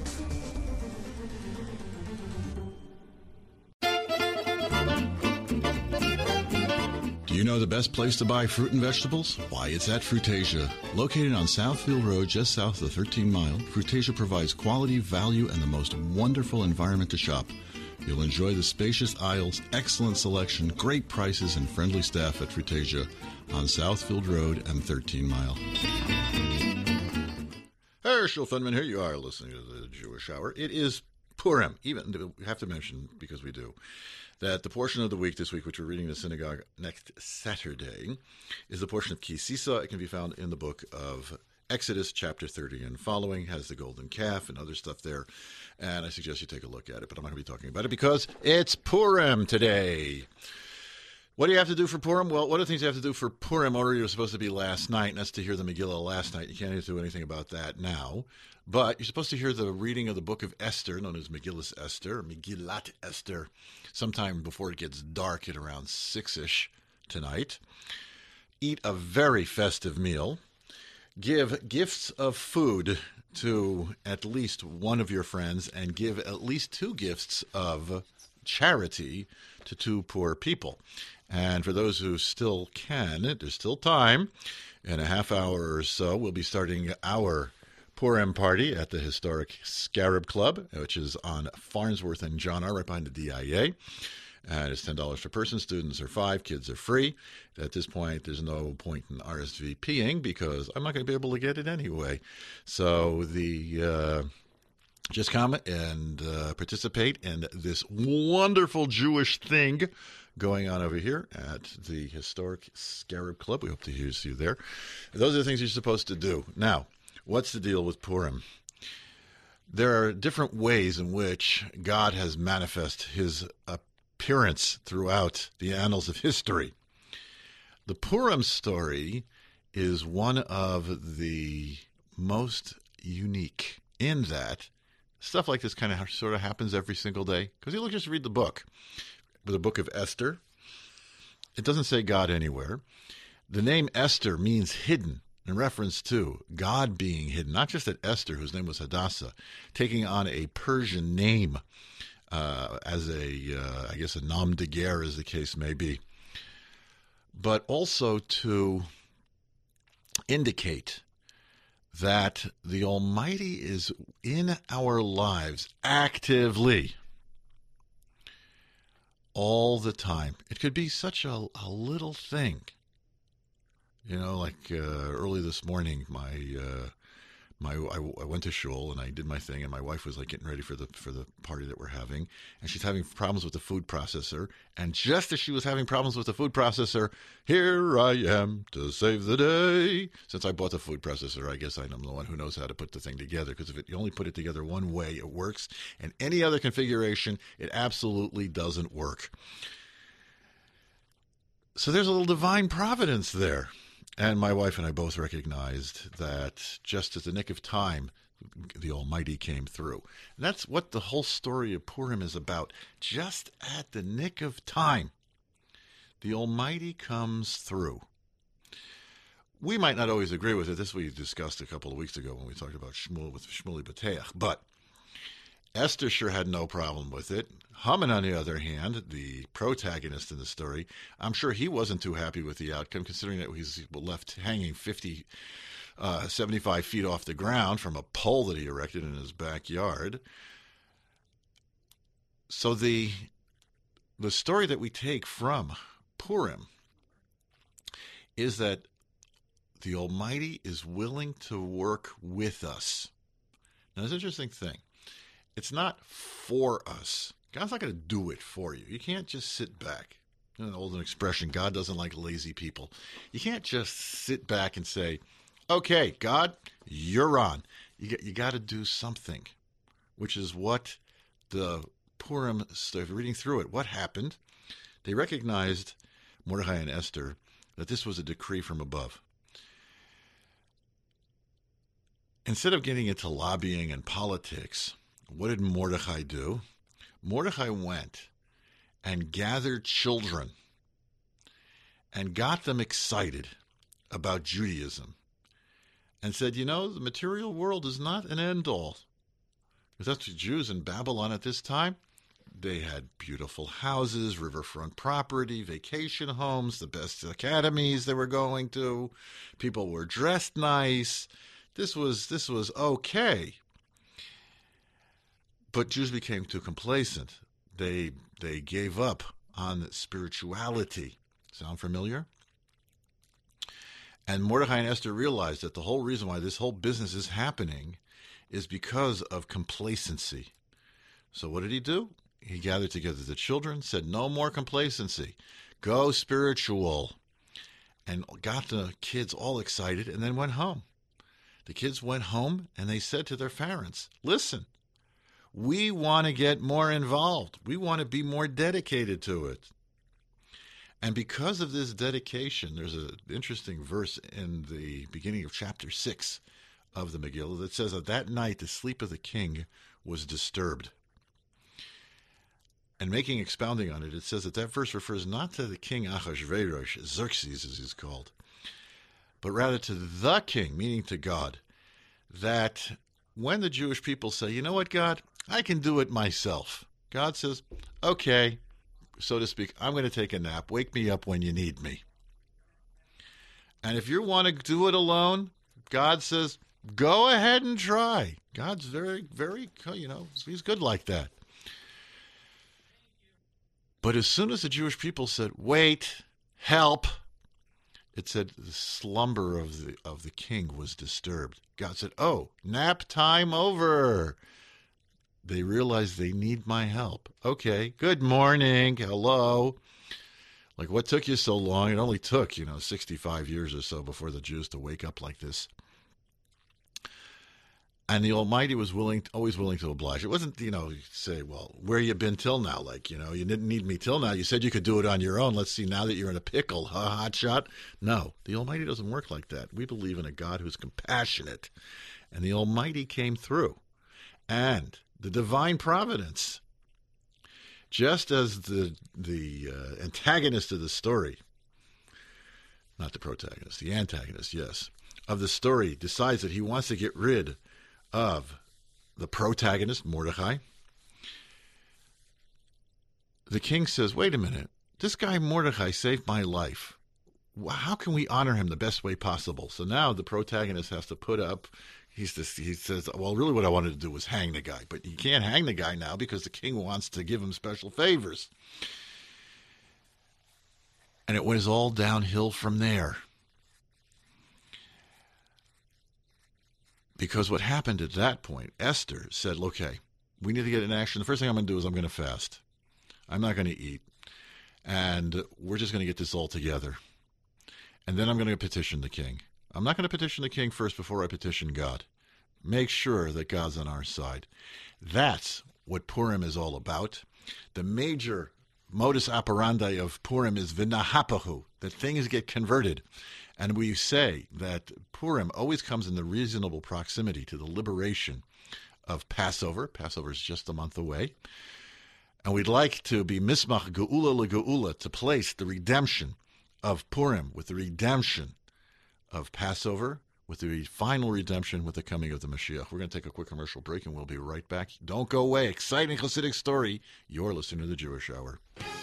Speaker 1: Do you know the best place to buy fruit and vegetables? Why, it's at Fruitasia. Located on Southfield Road, just south of thirteen mile, Fruitasia provides quality, value, and the most wonderful environment to shop. You'll enjoy the spacious aisles, excellent selection, great prices, and friendly staff at Fruitasia on Southfield Road and thirteen mile. Herschel Fundman, here you are listening to the Jewish Hour. It is Purim. Even we have to mention, because we do, that the portion of the week this week, which we're reading in the synagogue next Saturday, is the portion of Ki Sisa. It can be found in the book of Exodus, chapter thirty and following. Has the golden calf and other stuff there. And I suggest you take a look at it. But I'm not going to be talking about it because it's Purim today. What do you have to do for Purim? Well, one of the things you have to do for Purim already was supposed to be last night, and that's to hear the Megillah last night. You can't do anything about that now. But you're supposed to hear the reading of the book of Esther, known as Megillas Esther, Megillat Esther, sometime before it gets dark at around six-ish tonight. Eat a very festive meal. Give gifts of food to at least one of your friends, and give at least two gifts of charity to two poor people. And for those who still can, there's still time. In a half hour or so, we'll be starting our Purim party at the historic Scarab Club, which is on Farnsworth and John R., right behind the D I A. And it's ten dollars per person. Students are five. Kids are free. At this point, there's no point in R S V P ing because I'm not going to be able to get it anyway. So the uh, just come and uh, participate in this wonderful Jewish thing going on over here at the historic Scarab Club. We hope to see you there. Those are the things you're supposed to do. Now, what's the deal with Purim? There are different ways in which God has manifested his appearance throughout the annals of history. The Purim story is one of the most unique in that stuff like this kind of sort of happens every single day. Because you look, just read the book. The book of Esther. It doesn't say God anywhere. The name Esther means hidden, in reference to God being hidden, not just that Esther, whose name was Hadassah, taking on a Persian name uh, as a, uh, I guess, a nom de guerre, as the case may be, but also to indicate that the Almighty is in our lives actively all the time. It could be such a, a little thing. You know, like uh, early this morning, my uh, my I, I went to shul and I did my thing, and my wife was like getting ready for the for the party that we're having, and she's having problems with the food processor. And just as she was having problems with the food processor, here I am to save the day. Since I bought the food processor, I guess I'm the one who knows how to put the thing together. Because if it, you only put it together one way, it works, and any other configuration, it absolutely doesn't work. So there's a little divine providence there. And my wife and I both recognized that just at the nick of time, the Almighty came through. And that's what the whole story of Purim is about. Just at the nick of time, the Almighty comes through. We might not always agree with it. This we discussed a couple of weeks ago when we talked about Shmuel with Shmuley Bateach. But Esther sure had no problem with it. Haman, on the other hand, the protagonist in the story, I'm sure he wasn't too happy with the outcome, considering that he's left hanging fifty, uh, seventy-five feet off the ground from a pole that he erected in his backyard. So the the story that we take from Purim is that the Almighty is willing to work with us. Now, there's an interesting thing. It's not for us. God's not going to do it for you. You can't just sit back. You know, an old expression, God doesn't like lazy people. You can't just sit back and say, okay, God, you're on. You got, you got to do something, which is what the Purim, reading through it, what happened? They recognized, Mordechai and Esther, that this was a decree from above. Instead of getting into lobbying and politics, what did Mordechai do? Mordechai went and gathered children and got them excited about Judaism and said, you know, the material world is not an end-all. Because that's what Jews in Babylon at this time, they had beautiful houses, riverfront property, vacation homes, the best academies they were going to. People were dressed nice. This was this was okay. But Jews became too complacent. They they gave up on spirituality. Sound familiar? And Mordechai and Esther realized that the whole reason why this whole business is happening is because of complacency. So what did he do? He gathered together the children, said, no more complacency. Go spiritual. And got the kids all excited and then went home. The kids went home and they said to their parents, listen, we want to get more involved. We want to be more dedicated to it. And because of this dedication, there's an interesting verse in the beginning of chapter six of the Megillah that says that that night the sleep of the king was disturbed. And making expounding on it, it says that that verse refers not to the king Achashverosh, Xerxes as he's called, but rather to the king, meaning to God, that when the Jewish people say, you know what, God, I can do it myself, God says, okay, so to speak, I'm going to take a nap. Wake me up when you need me. And if you want to do it alone, God says, go ahead and try. God's very, very, you know, he's good like that. But as soon as the Jewish people said, wait, help, it said the slumber of the of the king was disturbed. God said, oh, nap time over. They realized they need my help. Okay, good morning, hello. Like, what took you so long? It only took, you know, sixty-five years or so before the Jews to wake up like this. And the Almighty was willing, always willing to oblige. It wasn't, you know, say, well, where you been till now? Like, you know, you didn't need me till now. You said you could do it on your own. Let's see now that you're in a pickle, huh, hot shot? No, the Almighty doesn't work like that. We believe in a God who's compassionate. And the Almighty came through. And the divine providence, just as the, the uh, antagonist of the story, not the protagonist, the antagonist, yes, of the story decides that he wants to get rid of the protagonist, Mordechai, the king says, wait a minute, this guy Mordechai saved my life. How can we honor him the best way possible? So now the protagonist has to put up, he's this, he says, well, really what I wanted to do was hang the guy. But you can't hang the guy now because the king wants to give him special favors. And it was all downhill from there. Because what happened at that point, Esther said, okay, we need to get in action. The first thing I'm going to do is I'm going to fast. I'm not going to eat. And we're just going to get this all together. And then I'm going to petition the king. I'm not going to petition the king first before I petition God. Make sure that God's on our side. That's what Purim is all about. The major modus operandi of Purim is v'nahapahu, that things get converted. And we say that Purim always comes in the reasonable proximity to the liberation of Passover. Passover is just a month away. And we'd like to be mismach geula legeula, to place the redemption of Purim with the redemption of Passover, with the final redemption with the coming of the Mashiach. We're going to take a quick commercial break and we'll be right back. Don't go away. Exciting Hasidic story. You're listening to the Jewish Hour.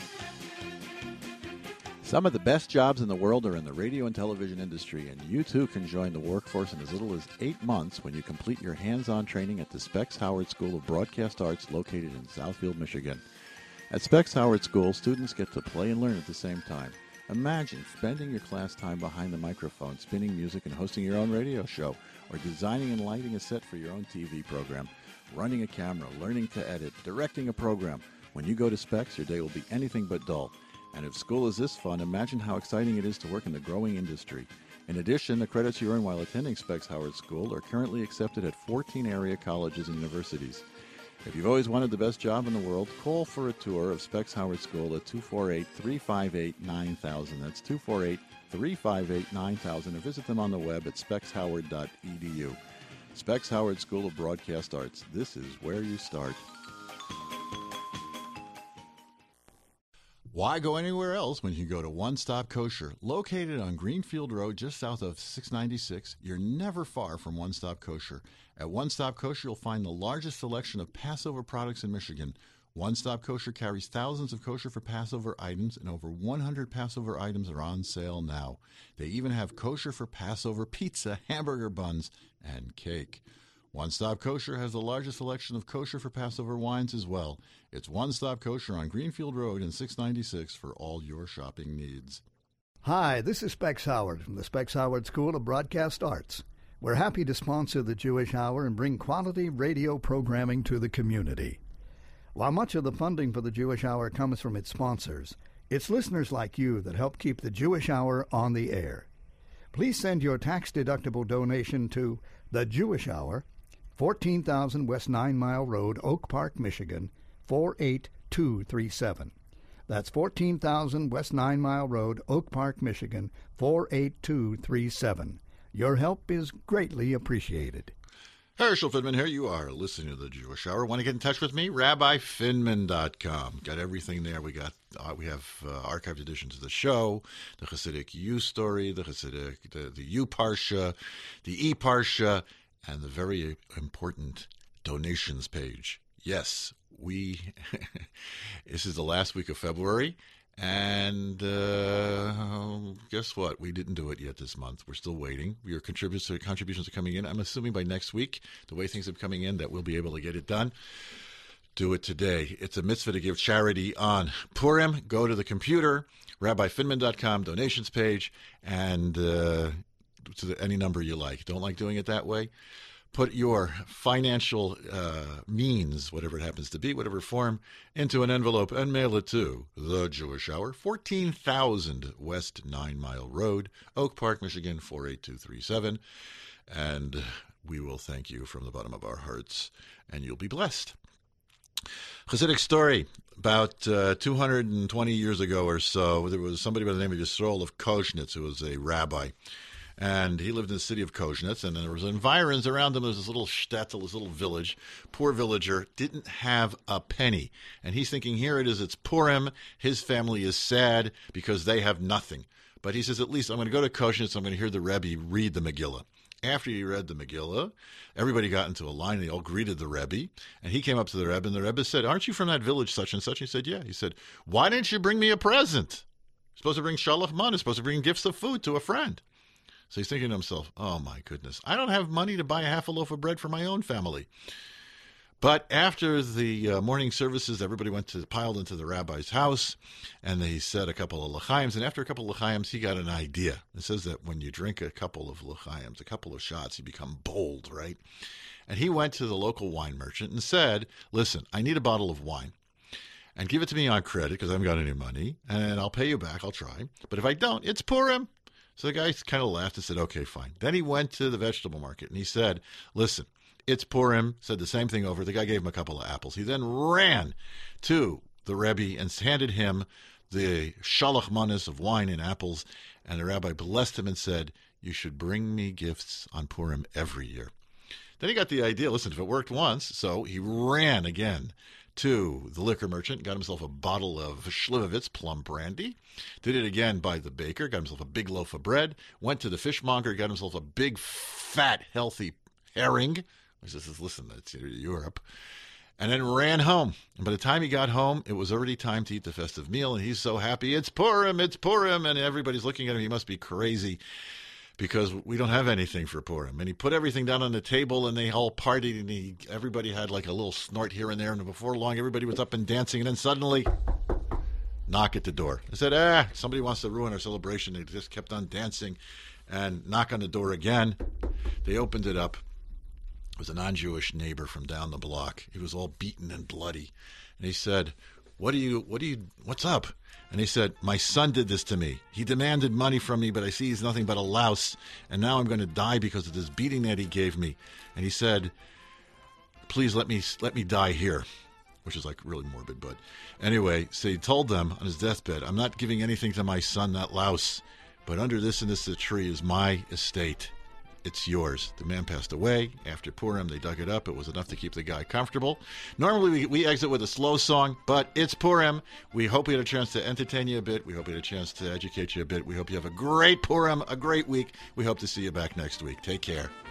Speaker 7: Some of the best jobs in the world are in the radio and television industry, and you too can join the workforce in as little as eight months when you complete your hands-on training at the Specs Howard School of Broadcast Arts located in Southfield, Michigan. At Specs Howard School, students get to play and learn at the same time. Imagine spending your class time behind the microphone, spinning music and hosting your own radio show, or designing and lighting a set for your own T V program, running a camera, learning to edit, directing a program. When you go to Specs, your day will be anything but dull. And if school is this fun, imagine how exciting it is to work in the growing industry. In addition, the credits you earn while attending Specs Howard School are currently accepted at fourteen area colleges and universities. If you've always wanted the best job in the world, call for a tour of Specs Howard School at two four eight, three five eight, nine thousand. That's two four eight, three five eight, nine thousand, or visit them on the web at specs howard dot e d u. Specs Howard School of Broadcast Arts. This is where you start. Why go anywhere else when you go to One Stop Kosher? Located on Greenfield Road just south of six ninety-six, you're never far from One Stop Kosher. At One Stop Kosher, you'll find the largest selection of Passover products in Michigan. One Stop Kosher carries thousands of kosher for Passover items, and over one hundred Passover items are on sale now. They even have kosher for Passover pizza, hamburger buns, and cake. One Stop Kosher has the largest selection of kosher for Passover wines as well. It's One Stop Kosher on Greenfield Road in six ninety-six for all your shopping needs.
Speaker 8: Hi, this is Specs Howard from the Specs Howard School of Broadcast Arts. We're happy to sponsor the Jewish Hour and bring quality radio programming to the community. While much of the funding for the Jewish Hour comes from its sponsors, it's listeners like you that help keep the Jewish Hour on the air. Please send your tax-deductible donation to the Jewish Hour, fourteen thousand West Nine Mile Road, Oak Park, Michigan, four eight two three seven. That's fourteen thousand West Nine Mile Road, Oak Park, Michigan, four eight two three seven. Your help is greatly appreciated.
Speaker 1: Herschel Finman here. You are listening to the Jewish Hour. Want to get in touch with me? rabbi finman dot com. Got everything there. We got uh, we have uh, archived editions of the show, the Hasidic U story, the Hasidic the, the U Parsha, the E Parsha, and the very important donations page. Yes, we. This is the last week of February, and uh, guess what? We didn't do it yet this month. We're still waiting. Your contributions contributions are coming in. I'm assuming by next week, the way things are coming in, that we'll be able to get it done. Do it today. It's a mitzvah to give charity on Purim. Go to the computer, rabbi finman dot com, donations page, and uh, to the, any number you like. Don't like doing it that way? Put your financial uh, means, whatever it happens to be, whatever form, into an envelope and mail it to The Jewish Hour, fourteen thousand West Nine Mile Road, Oak Park, Michigan, four eight two three seven. And we will thank you from the bottom of our hearts, and you'll be blessed. Hasidic story. About uh, two hundred twenty years ago or so, there was somebody by the name of Yisroel of Koznitz, who was a rabbi. And he lived in the city of Koznitz, and there was environs around him. There was this little shtetl, this little village. Poor villager, didn't have a penny. And he's thinking, here it is, it's Purim. His family is sad because they have nothing. But he says, at least I'm going to go to Koznitz, I'm going to hear the Rebbe read the Megillah. After he read the Megillah, everybody got into a line, and they all greeted the Rebbe. And he came up to the Rebbe, and the Rebbe said, aren't you from that village such and such? He said, yeah. He said, why didn't you bring me a present? You're supposed to bring shalach man, you're supposed to bring gifts of food to a friend. So he's thinking to himself, oh, my goodness, I don't have money to buy a half a loaf of bread for my own family. But after the uh, morning services, everybody went to piled into the rabbi's house, and they said a couple of l'chaims. And after a couple of l'chaims, he got an idea. It says that when you drink a couple of l'chaims, a couple of shots, you become bold, right? And he went to the local wine merchant and said, listen, I need a bottle of wine. And give it to me on credit because I haven't got any money, and I'll pay you back. I'll try. But if I don't, it's Purim. So the guy kind of laughed and said, okay, fine. Then he went to the vegetable market and he said, listen, it's Purim. Said the same thing over. The guy gave him a couple of apples. He then ran to the Rebbe and handed him the shalach manas of wine and apples. And the rabbi blessed him and said, you should bring me gifts on Purim every year. Then he got the idea, listen, if it worked once, so he ran again to the liquor merchant, got himself a bottle of Shlivovitz plum brandy, did it again by the baker, got himself a big loaf of bread, went to the fishmonger, got himself a big, fat, healthy herring. He says, listen, that's Europe. And then ran home. And by the time he got home, it was already time to eat the festive meal, and he's so happy, it's Purim, it's Purim, and everybody's looking at him, he must be crazy, because we don't have anything for Purim. And he put everything down on the table, and they all partied, and he, everybody had like a little snort here and there, and before long, everybody was up and dancing, and then suddenly, knock at the door. They said, ah, somebody wants to ruin our celebration. They just kept on dancing and knock on the door again. They opened it up. It was a non-Jewish neighbor from down the block. He was all beaten and bloody. And he said, what do you, what do you, what's up? And he said, my son did this to me. He demanded money from me, but I see he's nothing but a louse. And now I'm going to die because of this beating that he gave me. And he said, please let me, let me die here. Which is like really morbid, but anyway, so he told them on his deathbed, I'm not giving anything to my son, that louse, but under this and this tree is my estate. It's yours. The man passed away. After Purim, they dug it up. It was enough to keep the guy comfortable. Normally, we, we exit with a slow song, but it's Purim. We hope we had a chance to entertain you a bit. We hope we had a chance to educate you a bit. We hope you have a great Purim, a great week. We hope to see you back next week. Take care.